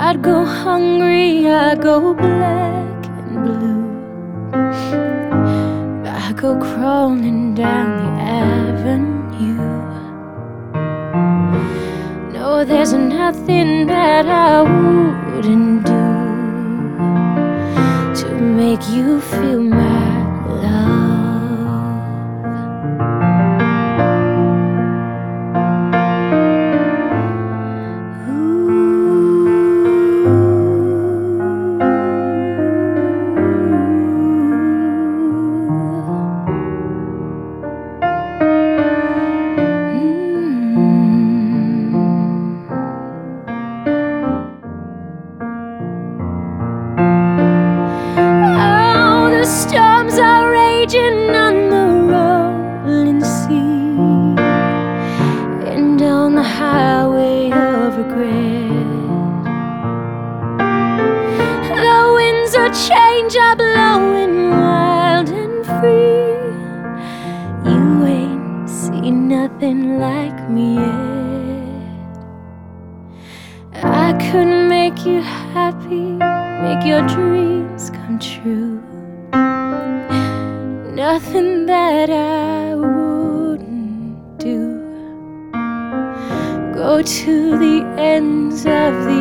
I'd go hungry, I'd go black and blue, I'd go crawling down the avenue. No, there's nothing that I wouldn't do to make you feel my love. The storms are raging on the rolling sea, and on the highway of regret, the winds of change are blowing wild and free. You ain't seen nothing like me yet. I could make you happy, make your dreams come true. Nothing that I wouldn't do. Go to the ends of the